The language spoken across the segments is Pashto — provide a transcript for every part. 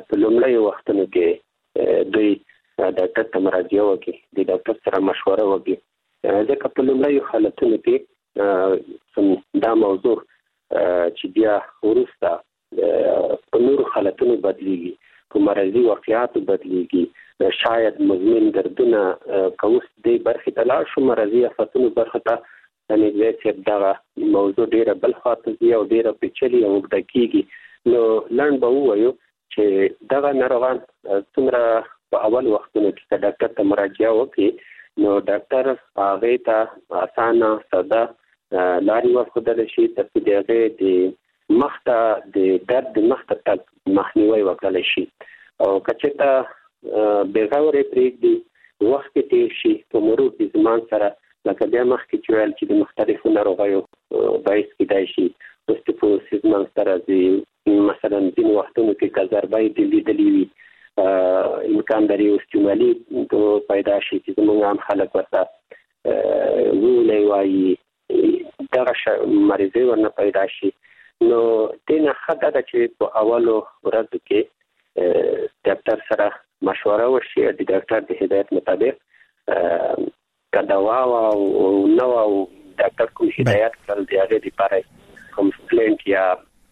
په لومړی وختونو کې دوی ډاکټر ته مراجعه وکړي، د ډاکټر سره مشوره وکړي، ځکه په لومړی حالتونو کې دا موضوع چې بیا وروسته په نورو حالتونو بدلیږي، په مرضي واقعاتو بدلیږي، شاید مزمن دردونه کوس د برخې ته لاړ شو، مرضي آفتونو برخه ته نږدې چې دا موضوع ډیره بل خاطر دی او ډیره پیچلې او اوږده کیږي. نو لنډ به ووایو چې دغه ناروغان څومره په اول وختونو کې ډاکټر ته مراجعه وکړي نو ډاکټر هغه ته اسانه ساده لارې ورښودل شي ترڅو د هغې د مخته د درد مخته تګ مخنیوی وکړلی شي، او که چېرته بېغورې پرېږدي وخت کې تېر شي په مرور د زمان سره، لکه بیا مخکې چې ویل چې د مختلفو ناروغیو باعث کېدای شي اوسټیوپوروسیس منځته راځي، مثلا ځینې وختونو کې که ضربه یې لیدلې وي امکان لري اوسټیومالي پیدا شي چې زموږ عام خلک ورته وولی وایي، دغه مریضۍ ورنه پیدا شي. نو دې نه ښه ده چې په اولو ورځو کې ډاکټر سره مشوره وشي، د ډاکټر د هدایت مطابق که دوا او نو او ډاکټر کوم هدایت کړل د هغې دپاره کوم سپلینټ یا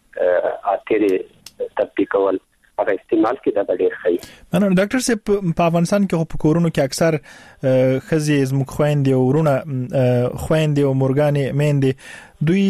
اترې تطبیقول هغه استعمال کې دا ډېر ښه. مننه ډاکټر صاحب. په افغانستان کې په کورونو کې اکثر ښځې زموږ خویندې او ورونه خویندې او مورګانې میندې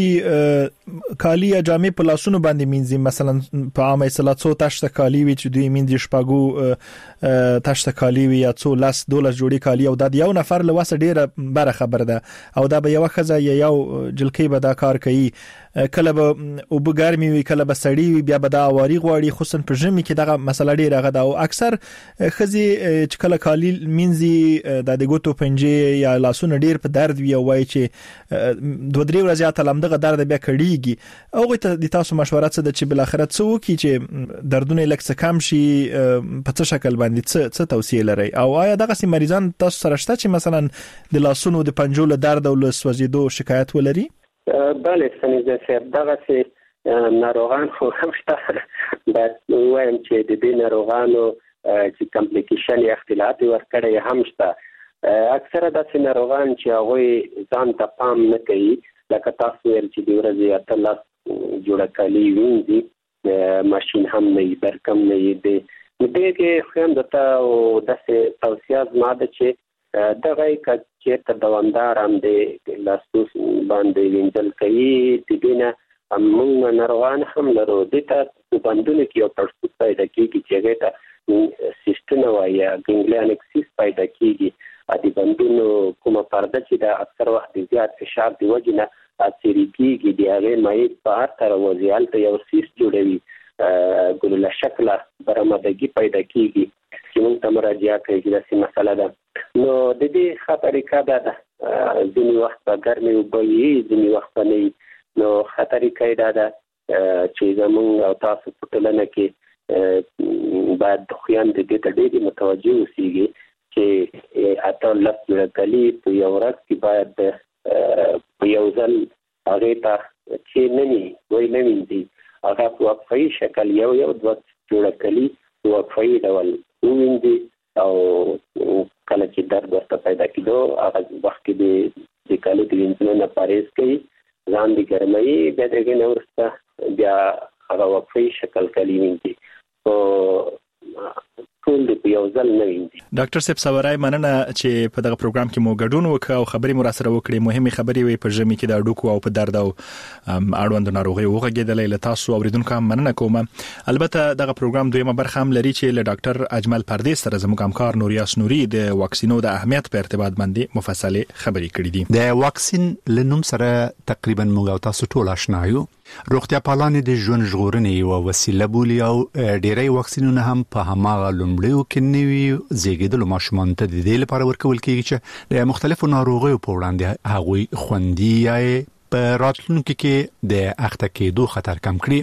دوی کالی یا جامې په لاسونو باندې مینځي، مثلا په عامه اصطلاح څو تشته کالی وي چې دوی مینځي، شپږو تشته کالی وي یا څو لس 12 جوړې کالی، او دا د یو نفر له وسه ډیره بره خبره ده، او دا به یو ښځه یا یو جلکۍ به دا کار کوي، کله به اوبه ګرمې وي کله به سړې وي، بیا به دا اواري غواړي، خصوصا په ژمي کې دغه مسله ډیره هغه ده، او اکثر ښځې چې کله کالی مینځي د ګوتو پنجې یا لاسونه ډیر په درد وي او وایي چې 2-3 ورځې لمدغه درد بیا کړيږي، هغه ته د تاسو مشوره څه ده چې بل اخرت څه وکړي چې دردونه لږ څه کم شي، په څه شکل باندې څه توصیه لري، او آیا دغه سي مریضان تاسو سره شته چې مثلا د لاسونو د پنجو له درد او له سوځېدو شکایت ولري؟ بله سنیزه صاحب، دغه سي ناروغان خو هم شته، باید وایم چې د دې ناروغانو چې کمپلیکیشن یا اختلاط ورکړی هم شته. اکثره داسې ناروغان چې هغوی ځان ته پام نه کوي، لکه تاسو ویل چې د ورځې 18 جوړه کالي وینځي، ماشین هم نه وي، برق هم نه وي، دې کې خو هم درته داسې توصیه زما ده چې دغه که چېرته دوامدار هم د لاسو باندې وینځل کوي، د دې نه موږ ناروغان هم لرو، دې ته په بندونو کې یو تړسوب پیدا کېږي چې هغې ته سیسټونه وایي یا ګنګلیان اکسیس پیدا کېږي، د بندونو کومه پرده چې د اکثر وخت د زیات فشار د وجې نه اثرې کېږي، د هغې مایع په هر طرف وځي، هلته یو سیس جوړوي، ګلوله شکله برآمدګي پیدا کېږي چې موږ ته مراجعه کوي چې داسې مسله ده. نو د دې ښه طریقه دا ده، ځینې وخت به ګرمې اوبه وي، ځینې وخت به نه وي. نو ښه طریقه یې دا ده چې زموږ او تاسو په ټولنه کې باید د خویندې دې ته ډېرې متوجه اوسېږي چې 18 جوړه کالي په یو ورځ کې باید په یو ځل هغې ته چې نه وینځي، هغه په وقفه‌یي شکل یو 2 جوړه کالي په وقفه‌یي ډول ووینځي، او کله چې درد ورته پیدا کېدو هغه وخت کې د کالو د وینځلو نه پرهیز کوي، ځان د ګرموي، بیا د هغې نه وروسته بیا هغه وقفه‌یي شکل کالي وینځي، ټول د یو ځل نه وینځي. ډاکټر صاحب سوارای، مننه چې په دغه پروګرام کې مو ګډون وکړ او خبرې مو راسره وکړې، مهمه خبرې وي په ژمي کې د اډوکو او په درد او اړوند ناروغیو وغږېدلې. له تاسو اوریدونکو هم مننه کوم. البته دغه پروګرام دویمه برخه هم لري چې له ډاکټر اجمل پردیس سره زموږ همکار نوریاس نوري د واکسینو د اهمیت په ارتباط باندې مفصله خبرې کړې دي. د واکسین لنوم سره تقریبا موږ تاسو ټول آشنا یو. روغتیا پالانې د ژوند ژغورنې یو وسیله بولي او ډېری واکسینونه هم په هماغه لومړیو کې نوي زیږیدلو ماشومانو ته د دې لپاره ورکول کېږي چې د مختلفو ناروغیو په وړاندې هغوی خوندي یا په راتلونکي کې د اخته کېدو خطر کم کړي.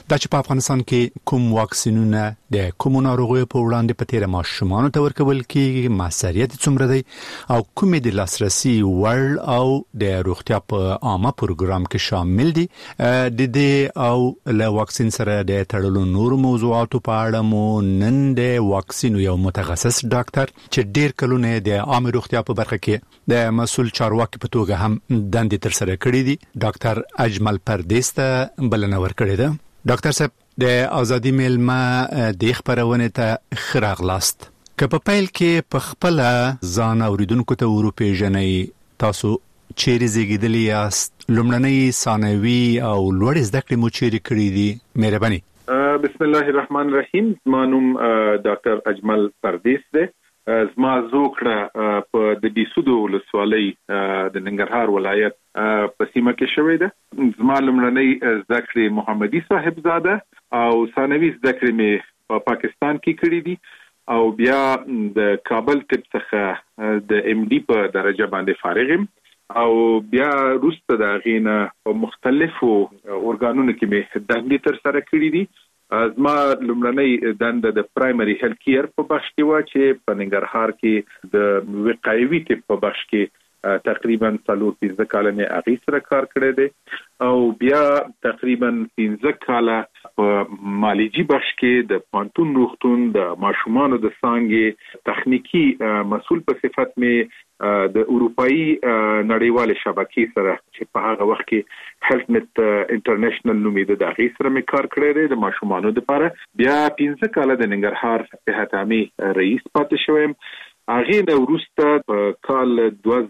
دا چې په افغانستان کې کوم واکسینونه د کوم ناروغیو په وړاندې په تیر ماشومانو ته ورکول کیږي، مسؤلیت څومره دی او کومې د لاسرسي وړ او د روغتیا په عامه پروګرام کې شامل دي. د دې او له واکسین سره د تړلو نور موضوعاتو په اړه مو نن د واکسین یو متخصص ډاکټر چې ډیر کلونه د عامه روغتیا په برخه کې د مسؤل چارواکي په توګه هم دندې تر سره کړې دي، ډاکټر اجمل پردیس ته بلنه ورکړې ده. ډاکټر صاحب، د ازادي میلمه د خبرونه ته خراغلاست. که په پیل کې په خپل ځان اوریدونکو ته ورپېژنئ، تاسو چیرې زیږیدلی یاست؟ لومړنۍ ثانوي او لوړ زده کړې مو چیرې کړې دي؟ مهرباني. بسم الله الرحمن الرحیم. زما نوم ډاکټر اجمل پردیس دی. زما زوکړه په د بیسودو ولسوالۍ د ننګرهار ولایت په سیمه کې شوې ده. زما لومړنۍ زده کړې محمدي صاحبزاده او ثانوي زده کړې مې په پاکستان کې کړې دي او بیا د کابل طب څخه د ام ډي په درجه باندې فارغ یم او بیا وروسته د غینه په مختلفو اورګانونو کې مې دندې تر سره کړې دي. زما لومړنۍ دنده د پرایمري هیلث کیر په بخش کې و چې په ننګرهار کې د وقایوي طب په بخش کې تقریبا 4 کاله مې هغې سره کار کړی دی او بیا تقریبا 15 کاله په مالجی بخش کې د پانتون روغتون د ماشومانو د څانګې تخنیکی مسؤل په صفت مې د اروپאי نړیوال شبکې سره چې په هغه وخت کې هیلث نت انټرنیشنل نومېده د هغې سره مې کار کړی دی د ماشومانو لپاره. بیا 15 کاله د ننګرهار صحت عامې رئیس پاتې شوم. هغې نه وروسته په کال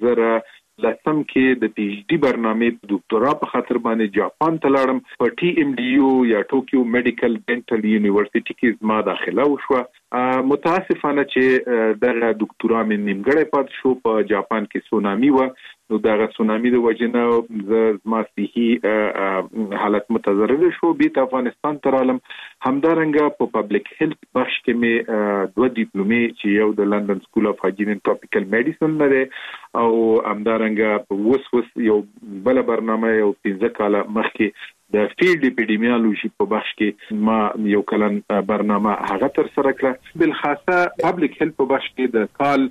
2010 کې د پی ایچ ډي برنامې ډاکټرا په خاطر باندې جاپان ته لاړم. په ټي ام ډي یو یا ټوکیو میډیکل ډینټل یونیورسيټي کې زما داخله وشوه. متاسفانه چې دغه ډاکټرا مې نیمګړی پاتې شو. په جاپان کې سونامي و، نو دغه سونامي د وجنه زما صحي حالت متضرر شو. بیت افغانستان ته رالم. همدارنګه په پبلک هیلث بخش کې مې 2 ډیپلومې چې یو د لندن سکول اف هایجین اینڈ ټراپیکل میډیسن لري او همدارنګه وس یو بل برنامه یو 15 کاله مخکې د فیلډ اپیډیمیولوژي په بخش کې ما یو کلن برنامه هغه تر سره کړه. بل خاصه پبلک هیلث په بخش کې د کال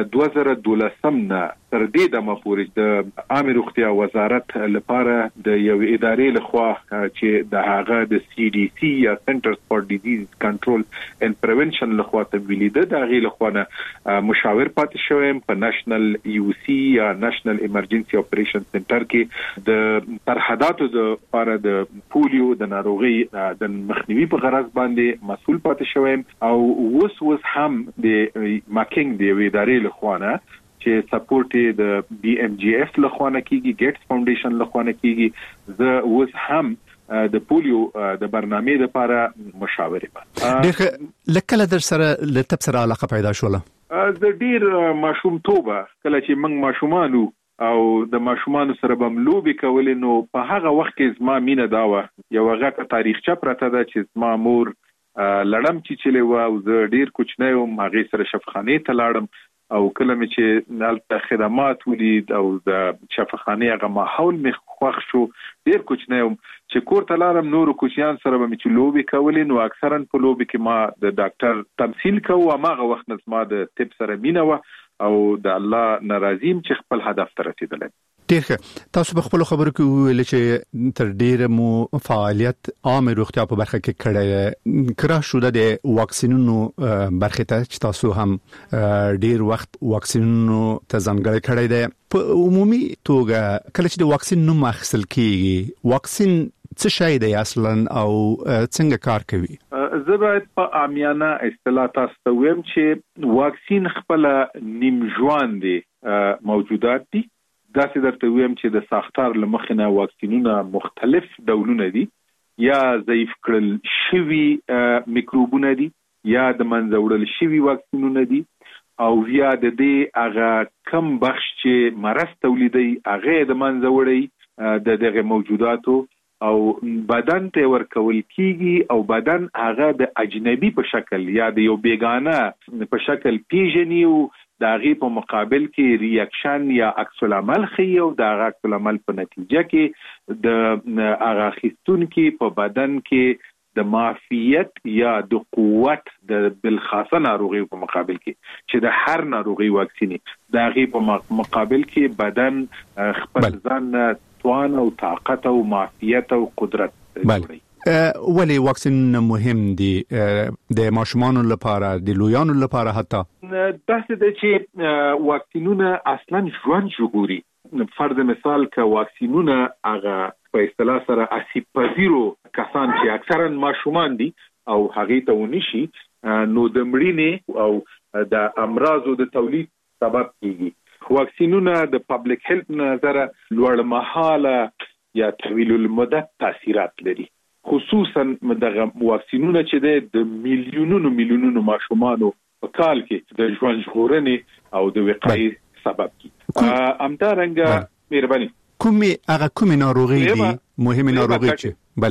2012 نه تر دې دمه پورې د عامه روغتیا وزارت لپاره د یو ادارې لخوا چې د هغه د سی ډي سی یا سنټرز فار ډیزیز کنټرول اند پریونشن لخوا تمویل ده، د هغې لخوا نه مشاور پاتې شوم. په نېشنل یو سی یا نېشنل ایمرجنسي اپریشن سنټر کې د سرحداتو د لپاره د پولیو د ناروغي د مخنیوي په غرض باندې مسؤل پاتې شوم او اوس هم د ماکینګ د ادارې لخوا نه چې سپورټ د بي ام جی اف لخوا نه کیږي، ګیټس فاونډیشن لخوا نه کیږي. زه اوس هم د پولیو د برنامې لپاره مشاور یم. ډېر لکه در سره لټب سره علاقه پیدا شوله. د ډېر ماشوم توبه کله چې موږ ماشومانو او د ماشومانو سره بم لوبي کولې، نو په هغه وخت کې زما مینه داوه یو غټه تاریخچه پرته ده چې زما مور لړم چیچلې و او زه ډیر کوچنی وم. هغې سره شفاخانې ته لاړم او کله مې چې هلته خدمات ولید او د شفاخانې هغه ماحول مې خوښ شو. ډیر کوچنی وم چې کور ته لاړم، نورو کوچنیان سره به مې چې لوبې کولې، نو اکثرا په لوبې کې ما د ډاکټر تمثیل کوو. هماغه وخت نه زما د طب سره مینه وه او د الله ناراضیم چې خپل هدف ته رسیدلی. ډېر تاسو په خپل خبرو کې ویل چې تر ډیره مو فعالیت عامه روغتیا په برخه کې کړی. کرا شو د واکسینونو برخه ته چې تاسو هم ډیر وخت واکسینونو ته ځانګړی کړی دی. په عمومي توګه کله چې د واکسین نوم اخیستل کیږي، واکسین څه شی دی اصلا او څنګه کار کوي؟ زه باید په عامیانه اصطلاح تاسو ته ویم چې واکسین خپل نیم ژوندي موجودات دي. داسې درته ویم چې د ساختار لمخې نه واکسینونه مختلف ډولونه دي، یا ضعیف کړل شوي میکروبونه دي، یا د منځه وړل شوي واکسینونه دي، او یا د دې هغه کم بخش چې مرض تولیدي هغه د منځه وړي د دغه موجوداتو او بدن ته ورکول کیږي، او بدن هغه د اجنبي په شکل یا د یو بیگانه په شکل پیژني او د هغې په مقابل کې ریاکشن یا عکس العمل ښیي، او د هغه عکس العمل په نتیجه کې د هغه اخیستونکي په بدن کې د معافیت یا د قوت د بالخاصه ناروغي په مقابل کې چې د هر ناروغي واکسیني د هغه په مقابل کې بدن خپل ځان توان او طاقت او معافیت او قدرت جوړوي. ولی واکسین مهم دي د ماشومانو لپاره د لویانو لپاره حتی داسې ده چې واکسینونه اصلا ژوند ژغوري. فرض مثال که واکسینونه هغه په اصطلاح سره اسیب پذیرو کسان چې اکثرا ماشومان دي او هغه ته ونشي نو د مړینې او د امراضو د تولید سبب کیږي. واکسینونه د پبلک هیلث نظر لوړ مهاله یا طویل المدت تاثیرات لري، خصوصا دغه واکسینونه چې د میلیونونو ماشومانو په کال کې د ژوند ژغورنې او د وقایې سبب کیږي. همدارنګه مهرباني کومې ناروغي دي مهمه ناروغي چې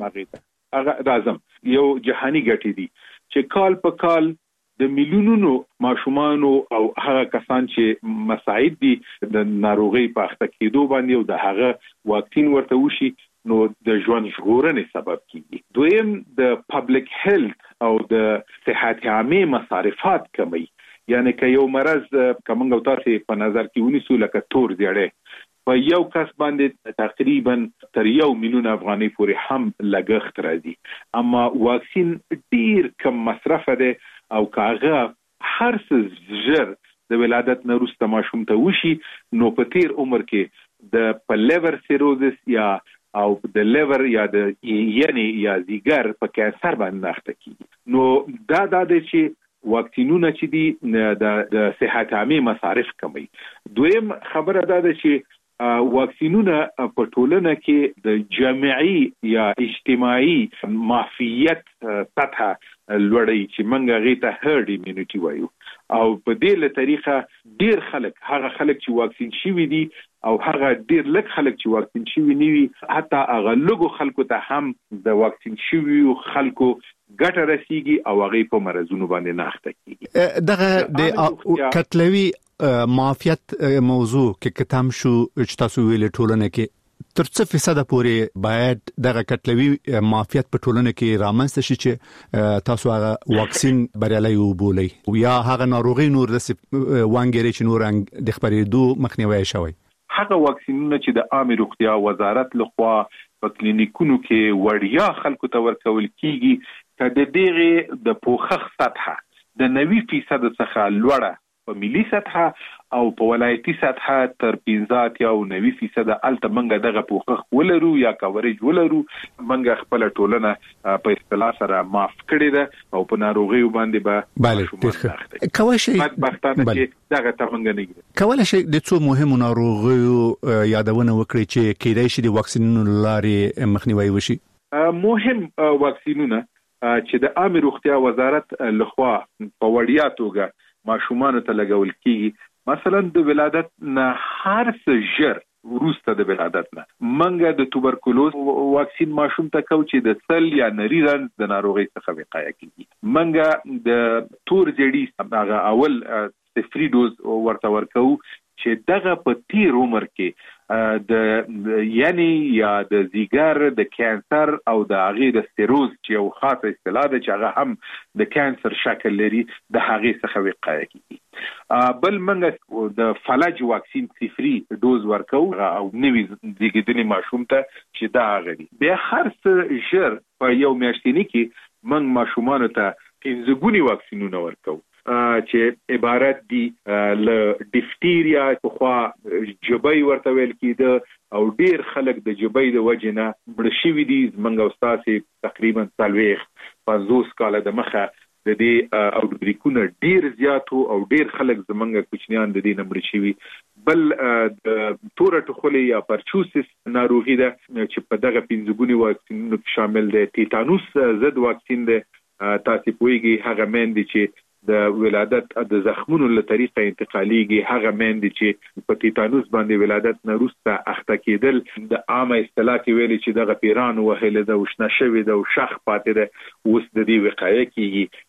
بله راځم یو جهانی ګټې دي چې کال په کال د میلیونونو ماشومان او هغه کسان چې مساعد دي د ناروغي په اخته کېدو باندې او د هغه واکسین ورته وشي نو د ژوند ژغورنې سبب کیږي. دویم د پبلک هیلث او د صحت عامه مصارفات کمی، یعنی که یو مرض کومنګ او تاسو په نظر کې ونیسو لکه تور زیړی په یو کس باندې تقریبا تر 1 میلیون افغانۍ پورې هم لګښت راځي، اما واکسین ډیر کم مصرف ده او کاغه هر څه زر د ولادت نه وروسته ماشوم ته وشي نو په تیر عمر کې د لیور سیروزس یا او د لیور یا د یعنی یا زیګر په کانسر باندې اخته کیږي. نو دا د چې واکسینونه چې دي د صحت عامه مصارف کموي. دویم خبره دا ده چې واکسینونه په ټولنه کې د جمعي یا اجتماعي معافیت سطح لوړوي چې موږ هغه ته هرډ ایمونټي وایو او په دې له طریقه ډیر خلک هغه خلک چې واکسین شوي دي او هغه ډیر لږ خلک چې واکسین شوي نه وي حتی هغه لږو خلکو ته هم د واکسین شوي خلکو ګټه رسیږي او هغه په مرزونو باندې نه اخته کیږي. دغه د کتلوي معافیت موضوع کې کتم شو چې تاسو ویل ټولنه کې تر څه فیصد پورې باید دغه کتلوي معافیت په ټولنه کې رامنځته شي چې تاسو هغه واکسین بریالي وبولئ یا هغه ناروغي نور د وانګری چې نور د خبرېدو مخنیوي شوی. هغه واکسینونه چې د عامه روغتیا وزارت لخوا په کلینیکونو کې وړیا خلکو ته ورکول کیږي ته د دغه د پوخخ سطح د 90% څخه لوړه په ملي سطح او په ولایتي سطح تر 15 یا 90% الته منګه دغه پوخخ ولرو یا کاورج ولرو منګه خپل ټولنه په اصطلاح سره معاف کړی ده او په ناروغي باندې به کوي شي بدبختانه چې دغه ته منګه نه کوي شي د څو مهمو ناروغیو یادونه وکړي چې کېدای شي د واکسینونو لارې مخنیوي وشي. مهم واکسینونه چې د عامه روغتیا وزارت لخوا په وړیا توګه ماشومان ته لګول کیږي، مثلا د ولادت نه هر څه ژر وروسته د ولادت نه منګه د توبرکلوز واکسین ماشوم ته کو چې د سل یا نری رنځ د ناروغي څخه وقایه کیږي. منګه د تور زیړی هغه اول صفری دوز ورته ورکو چې دغه په تیر عمر کې د یعنی یا د زیګر د کانسر او د هغه د سټیروز چې یو خاصه اصطلاح ده چې هغه هم د کانسر شکل لري د هغه څخه وقایه کیږي. بل منګه د فلج واکسین صفری دوز ورکو او نوی زیږیدلي ماشوم ته چې دا غړي بیا هر څه ژر په یو میاشتنی کې منګ ماشومان ته 15 ګونی واکسینونه ورکو چې عبارت دي ل ډیفتیریا په خوا جبای ورته ویل کیده او ډیر خلک د جبای د وجنه مړ شوی دي منګ استاد تقریبا 50 کال د مخه د دې او بریکونه ډیر زیاتو او ډیر خلک زمنګ کوچنیان د دې نمبر شوی. بل د تورټ خولي یا پرچوسس ناروغي ده چې په دغه 15 ګونی واکسینونو شامل دي. تیتانوس ضد واکسین ده تاسو پوهیږئ هغه مېندې چې د ولادت د زخمونو له طریقه انتقالیږي، هغه مېندې چې په تیتانوس باندې ولادت نه وروسته اخته کېدل د عامه اصطلاح کې ویلي چې دغه پیران وهله د وشنه شوی د شخ پاتې ده اوس د دې وقایه کیږي.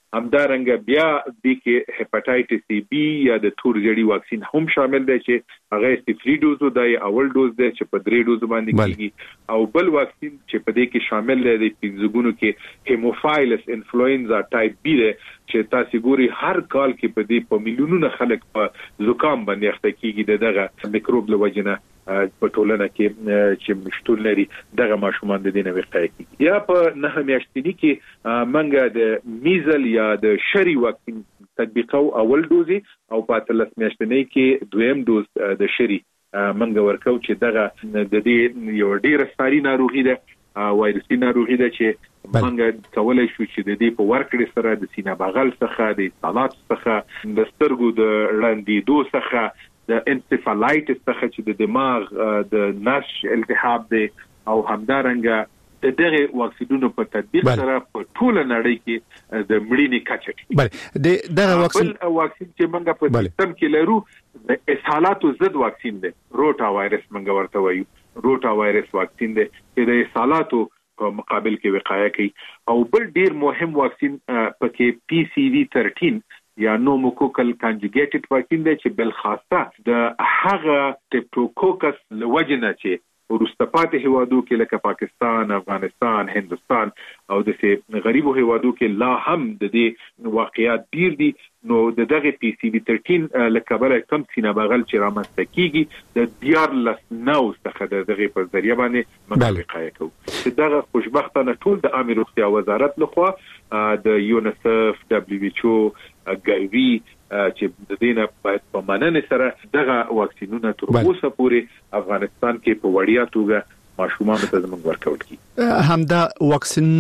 همدارنګه بیا د کې هپاتایټس سی بی یا د تور جړی واکسین هم شامل دی چې هغه سفری ډوز دی اول ډوز دی چې په 3 ډوز باندې کیږي او بل واکسین چې په دې کې شامل دی د پنځګونو کې هیموفایلس انفلوئنزا ټایپ بی دی چې تاسو ګوري هر کال کې په دې په میلیونونو خلک په زکام باندې اخته کیږي دغه میکروب له وجنه په ټولنه کې چې مشتول لري دغه ماشومان د دینه وقایه کیږي یا په 9 میاشتنی کې منګه د میزل یا د شری واکسین تطبیقو اول دوزي او په 13 میاشتنی کې دویم دوز د شری منګه ورکو چې دغه د دې یو ډیره ساري ناروغي ده وایرسي ناروغي ده چې منګه کولای شو چې د دې په ورکړې سره د سینه بغل څخه د سالات څخه د سترګو د لاندېدو څخه د انسفالایټس څخه چې د دماغ د نش التهاب دی او همدارنګه د دغه واکسینونو په تطبیق سره په ټول نړۍ کې د مړینې کچه بله دغه واکسین چې موږ په سیستم کې لرو د اسهالاتو ضد واکسین دی روټا وایرس موږ ورته وایو روټا وایرس واکسین دی چې د اسهالاتو په مقابل کې وقایه کوي او بل ډیر مهم واکسین پکې پی سی وی 13 یا نوموکوکل کانجوګیټډ واکسین دی چې بل خاصه د هغه ټیپټوکوکس لوجنه چې ورستپات هوادو کې لکه پاکستان، افغانستان، هندستان او د غریبو هوادو کې لا هم د دې واقعیات ډیر دي نو دغه پی سی وی 13 لکه بل کم سینه بغل چې رامنځته کیږي د دیار لسنو څخه دغه په ذریعہ باندې مقایسه کوو چې دغه خوشبختانه ټول د عامه روغتیا وزارت لخوا د یونیسف دبليو ایچ او ګایوي چې د دینه په مننه سره دغه واکسینونه تر اوسه پورې افغانستان کې په وړیا توګه ماشومان ته زموږ ورکول کی همدا واکسین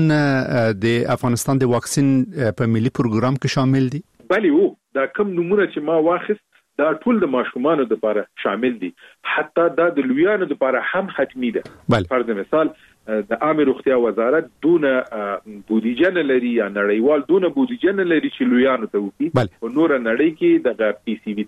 د افغانستان د واکسین په ملي پروګرام کې شامل دي بلی وو دا کوم نمونه چې ما واخست دا ټول د ماشومان لپاره شامل دي حتی دا د لویانو لپاره هم حتمی ده فرض مثال د عامه روغتیا وزارت دونه بودیجه نه لري یا نړیوال دونه بودیجه نه لري چې لویانو ته وکړي په نور نړۍ کې د پی سی وی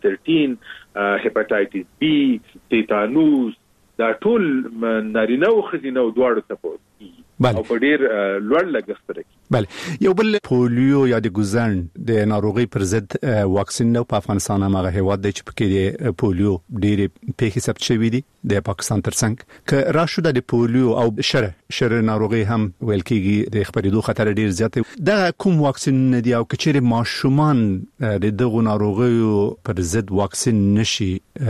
13 هپاتایټس بی تیتانوس دا ټول نارینه او خزینه او دواړو ته پوهیږي او په ډیر لوړ لګښت لري بله یو بل پولیو یا د ګوزن د ناروغي پر ضد واکسین نو په افغانستان هغه هیواد دی چې پکې د پولیو ډیر پیښې ثبت شوې دي د پاکستان ترڅنګ ک راشو د پولیو او شر ناروغي هم ویل کېږي د خبرېدو خطر ډیر زیات دی دا کوم واکسین دی او کچېره ماشومان د دغه ناروغیو پر ضد واکسین نشي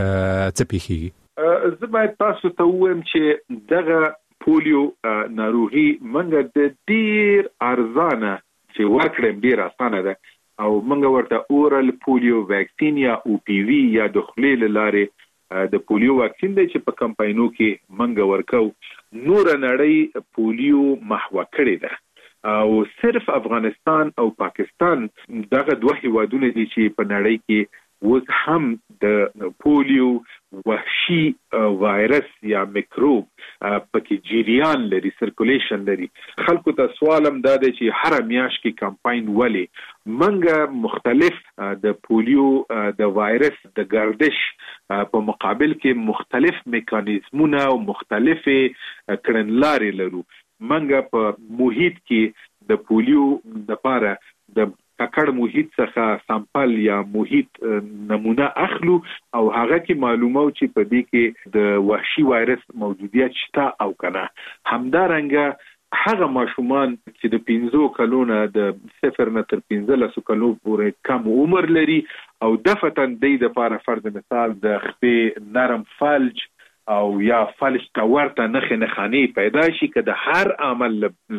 څه پیښیږي زه باید تاسو ته وایم چې دغه پولیو ناروغي منګه د ډیر ارزانه چې ورکړم ډیر اسانه ده او منګه ورته اورال پولیو ویکسین یا او پی وی یا د خلیل لارې د پولیو واکسین دی چې په کمپاینو کې منګه ورکو نور نړۍ پولیو محو کړی ده او صرف افغانستان او پاکستان دغه دوه هیوادونه دي چې په نړۍ کې وز هم د پولیو وحشي وایرس یا میکروب پکې جریان لري سرکولیشن لري خلکو ته سوالم دا دی چې هر میاش کې کمپاین ولي منګه مختلف د پولیو د وایرس د گردش په مقابل کې مختلف میکانیزمونه او مختلف کړنلارې لرو منګه په محیط کې د پولیو لپاره د ککړ محیط څخه سامپل یا محیط نمونه اخلو او هغه کې معلومه چې په دې کې د وحشي وایرس موجودیت شته او کنه همدارنګه هغه ماشومان چې د 15 کلونو د 0 نه تر 15 کلونو پورې کم عمر لري او دفتن د لپاره فرض مثال د خپې نرم فلج او یا فلج تورته نه خاني پیدا شي کده هر عمل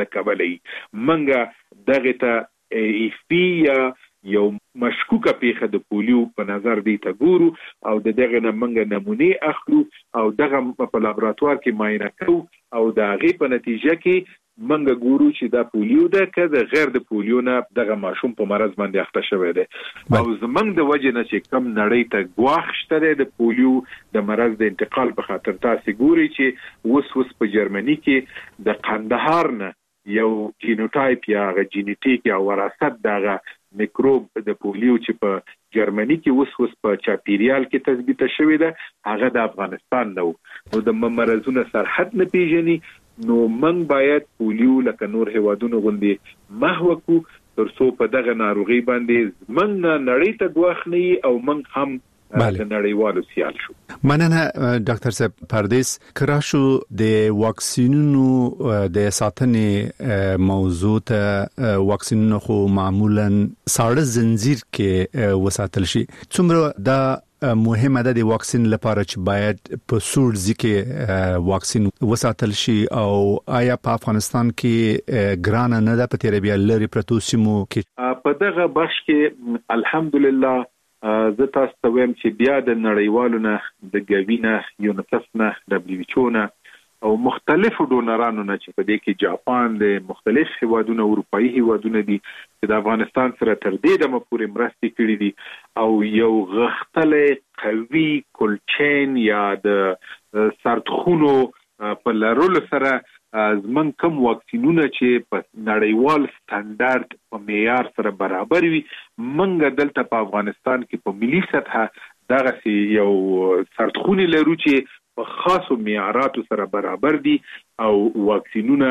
لکبلې منګه دغه ته ایفپی یا یو مشکوکه پیښه د پولیو په نظر دی ته ګورو او دغه نمونږ نمونه اخلو او دغه په لابراتوار کې معاینه کوو او د هغې په نتیجه کې منګه ګورو چې دا پولیو ده که د غیر د پولیو نه دغه ماشوم په مرض باندې اخته شوی دی او زمونږ د وجې نه چې کم نړۍ ته ګواښ شته دی د پولیو د مرض د انتقال په خاطر تاسې ګوري چې اوس په جرمني کې د قندهار نه یو جینوټایپ یا جینیټیک یا وراثت دغه میکروب د پولیو چې په جرمني کې اوس په چاپیریال کې تثبیت شوی ده هغه د افغانستان نو د مرزونو سرحد نه پیژني نو من باید پولیو لکه نور هیوادونو غوندي محو کو ترڅو په دغه ناروغي باندې موږ نړۍ ته غوښنی او موږ هم د نړیوالو سیال شو. مننه ډاکټر صاحب پردیس. کراشو د واکسینونو د ساتنې موضوع ته واکسینونو خو معمولا ساړه زنجیر کې وساتل شي. څومره دا مهمه ده د واکسین لپاره چې باید په سور ځکه واکسین وساتل شي او آیا په افغانستان کې ګران نه ده په تیربیا لري پروتو سیمو کې؟ په دغه بخش کې الحمدلله زه تاسو ته وایم چې بیا د نړیوالو نه د ګوینه یونیسف نه WHO نه او مختلفو ډونرانو نه چې په دې کې جاپان د مختلف هیوادونو اروپאי هیوادونو دي چې د افغانستان سره تر دې دمه پورې مرستې کړې دي او یو غښتلې قوي کولچین یا د سرتخونو په لرلو سره زمون کوم واکسینونه چې په نړیوال سټانډرډ په معیار سره برابر وي منګ دلته په افغانستان کې په ملي سطح دغه یو سرتخونی لرو چې په خاصو معیاراتو سره برابر دي او واکسینونه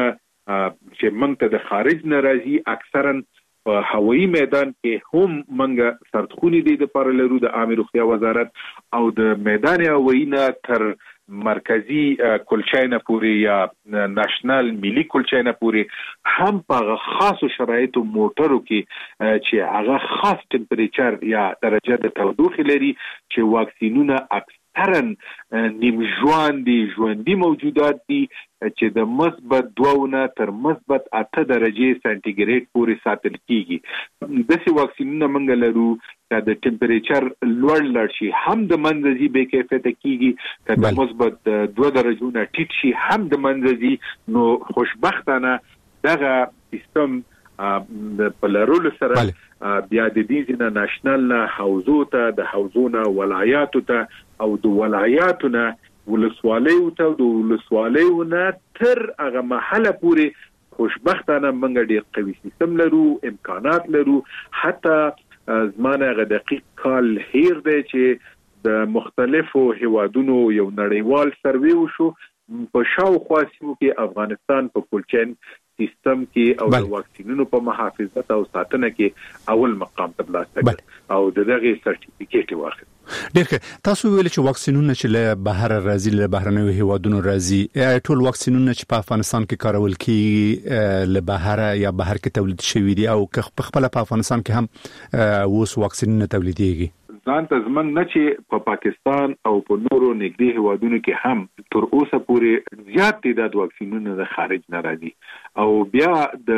چې منګ ته د خارج ناراضي اکثرا په هوایي میدان کې هم منګ سرتخونی دي د پر لرو د عامه روغتیا وزارت او د میدان هوایي نه تر مرکزی کلچاینه پوری یا ناشنل ملي کلچاینه پوری هم په خاصو شرایطو موټرو کې چې هغه خاص ټمپریچر یا درجه د تودوخه لري چې واکسینونه اکثرا نیم ژوندۍ موجودات دي چې د مثبت 2 نه تر مثبت 8 درجه سانتیګریډ پورې ساتل کیږي. دغه واکسینونه موږ لرو چې د ټمپریچر لوړ شي هم د منځي به کیفیت کیږي چې د مثبت 2 درجو نه ټیټ شي هم د منځي. نو خوشبختانه دغه سیستم د پلرولو سره بیا د دې نه ناشنل نه حوزو ته د حوزونه ولایاتو ته او د ولایاتو نه ولسوالیو ته د ولسوالیو نه تر هغه محله پورې خوشبختانه موږ ډېر قوي سیستم لرو امکانات لرو. حتی زمانه غ دقیق کال هیر دی چې د مختلفو هیوادونو یو نړیوال سروې وشو په شاوخوا سیمو کې افغانستان په کولچین سیستم کې او د واکسینونو په محافظت او ساتنه کې اول مقام ته بلاسته او دغه سرټیفیکیټ واخلي. ډیره تاسو ویل چې واکسینونه چې له بهر راځي له بهرنیو هیوادونو راځي ټول واکسینونه چې په افغانستان کې کارول کیږي له بهر یا بهر کې تولید شوی دي او په خپل په افغانستان کې هم ووس واکسینونه تولیديږي؟ ځان ته زمنګ نه چې په پاکستان او په نورو نږدې هیوادونو کې هم تر اوسه پورې زیات تعداد واکسینونه د خارج نه راځي او بیا د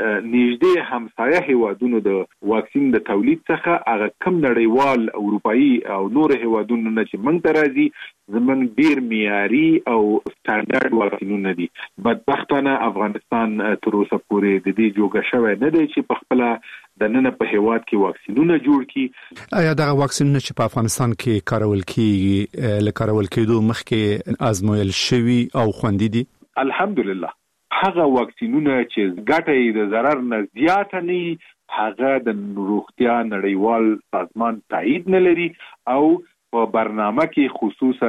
نږدې همسایه هیوادونو د واکسین د تولید څخه هغه کم نړیوال اروپאי او نور هیوادونو نه چې موږ ته راځي زمنګ ډیر معیاري او سټانډرډ واکسینونه دي. بدبختانه افغانستان تر اوسه پورې د دې جوګه شوی نه دی چې په خپل د نن په هیواد کې واکسینونه جوړ کړي. آیا دا واکسینونه چې په افغانستان کې کارول کیږي له کارول کېدو مخکې آزمویل شوی او خوندي دي؟ الحمدلله هغه واکسینونه چې ګټه د ضرر نه زیات نه هغه د روغتیا نړیوال سازمان تایید نه لري او په برنامه کې خصوصا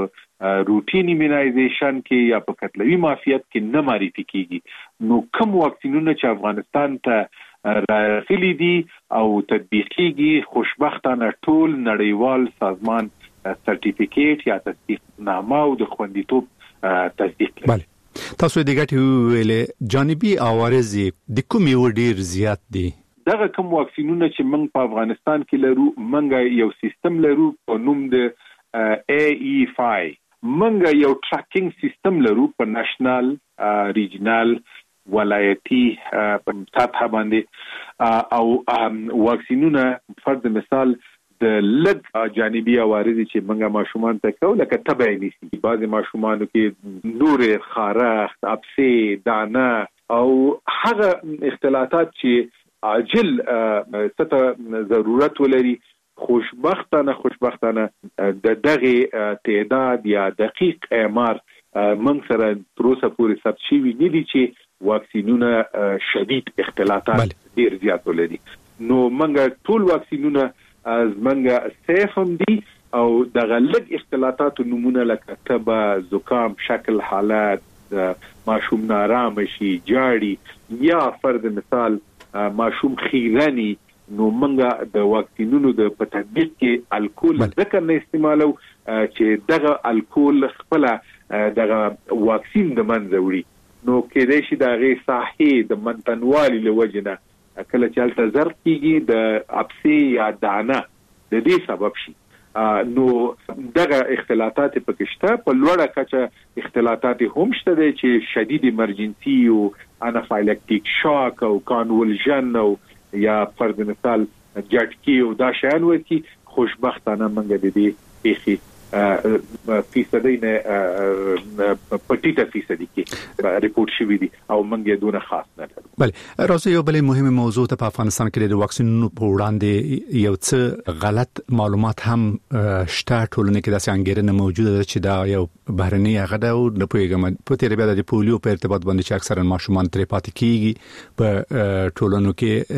په روټین ایمونایزیشن کې یا په کتلوي معافیت کې نه معرفي کیږي. نو کوم واکسینونه چې افغانستان ته راغلي دي او تطبیقيږي خوشبختانه ټول نړیوال سازمان سرټیفیکیټ یا تصدیقنامه او د خوندیتوب تصدیق لري. تاسو د ګټې ویلې جانبي عوارض د کومې وړ زیات دي؟ دغه کوم واکسینونه چې موږ په افغانستان کې لرو موږ یو سیستم لرو په نوم د AE5 موږ یو ټریکینګ سیستم لرو په نېشنل ریجنل ولایتي په سطح باندې او واکسینونه فرض مثال د لږ جانبي عوارض چې موږ ماشومان ته کوو لکه تبعی نيسي بعضي ماشومانو کې نور خارښت ابسه دانه او هغه اختلالات چې عاجل ست ضرورت ولري خوشبختانه د دغه تعداد یا دقیق اعمار من سره تروسه پورې ثبت شوی نه دي چې واکسینونه شدید اختلالات ډیر زیات ولري. نو منګه ټول واکسینونه از منګه سیف هم دي او دغه لږ اختلالات نمونه لکه تبه زکام شکل حالات ماشوم نارام شي جاړي یا فرض مثال ماشوم خیرانی نو منګه د واکسینونو د تطبیق کې الکول ذکر نه استعمالو چې دغه الکول خپل دغه واکسین د منځوري نو کې د شي دغه صحي د منتنوالي لوجنه کله چې الته زر کیږي د اپسی یا دانه د دې سبب شي نو دغه اختلاطات پکشته په لوړه کچه اختلاطات هم شته چې شدید ایمرجنسي او انافایلکټیک شاک او کانولژن او یا فرض مثال جټکی او دا شان وکی خوشبختانه منګه د دې پیخي فیصدی نه پټیټه فیصدی کې ریپورت شوی دي او منګه دونه خاص نه لري. بله راځي یو بل مهمه موضوع ته په افغانستان کې د واکسینونو په وړاندې یو څه غلط معلومات هم شته ټولنه کې د څنګهرنه موجوده ده چې دا یو بهرنی هغه ده او د پویګم په تیر بیا د پولیو په ارتباط باندې چې اکثرا ماشومان ترې پاتې کیږي په ټولنو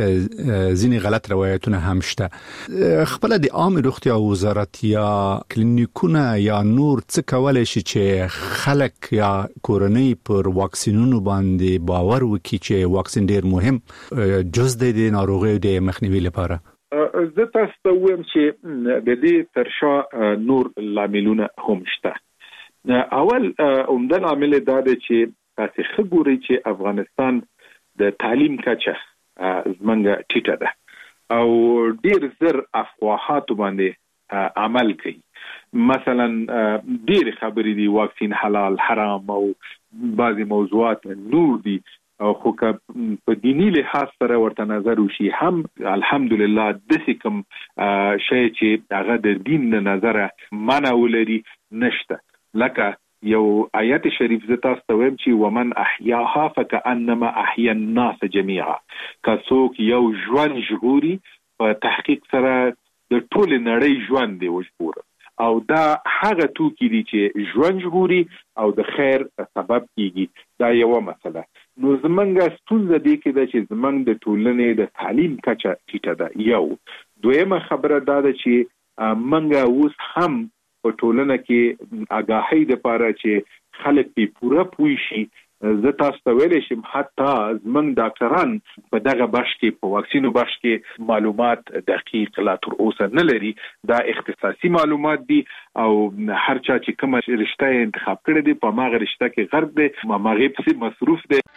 کې ځینې غلط روایتونه هم شته. خپل د عام روغتیا وزارت یا کلینیک یا نور څه کولای شي چې خلک یا کورنۍ پر واکسینونو باندې باور وکړي چې واکسین ډیر مهم جز د ناروغیو د مخنیوي لپاره؟ زه تاسو ته وایم چې د دې ترشا نور لاملونه هم شته. اول عمده لامل دا دی چې تاسو خبري چې افغانستان د تعلیم کچه زمونږ ټیټه ده او ډیر زر افواهات باندې عمل کوي. مثلا ډېر خبرې دي واکسین حلال حرام او بعضی موضوعات نور دي خو په دینی لحاظ سره ورته نظر وشي هم الحمدلله د کوم شی چې هغه د دین نه نظر منع ولري نشته. لکه یو آیت شریف زتا استویم چې ومن احیاها فكأنما احیا الناس جميعا کڅوک یو ژوند ژغوري په تحقیق سره د ټول نړۍ ژوند دی وژغوره او دا هغه توکي دي چې ژوند ژغوري او د خیر سبب کیږي. دا یو مسله. نو زمونږ ستونزه دی کې چې زمونږ د ټولنې د تعلیم کچه ټیټه ده. یو دویمه خبره دا ده چې منګه اوس هم په ټولنه کې آگاهی د پاره چې خلک په پوره پوي شي. زه تاسو ته ویل شم حتی زمونږ ډاکټران په دغه بخش کې په واکسینو بخش کې معلومات دقیق لا تر اوسه نه لري. دا اختصاصي معلومات دي او هر چا چې کومه رشته انتخاب کړی دی په ماغه رشته کې غرب دی ماغه په مصروف دی.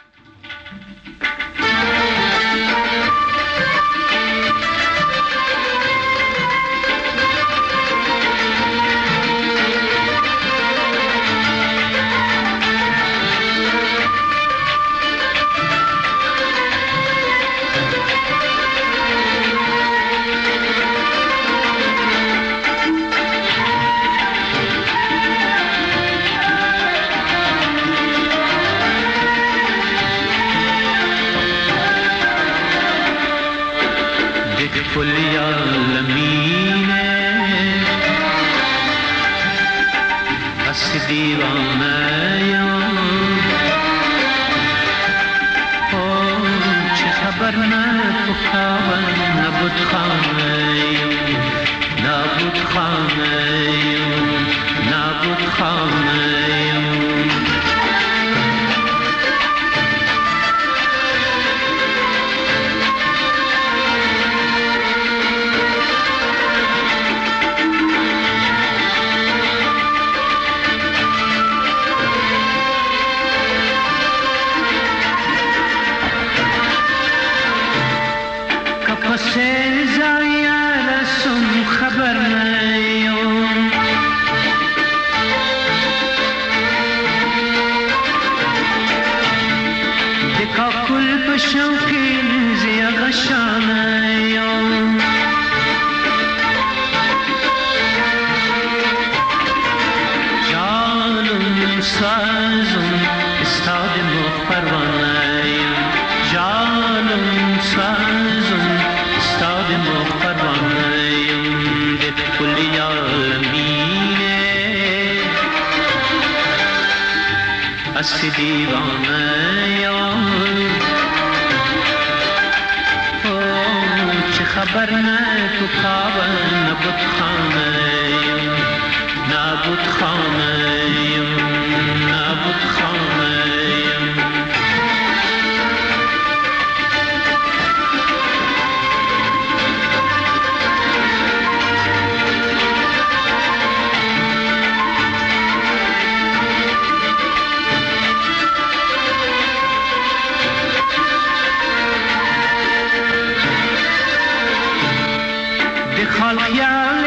خالقیان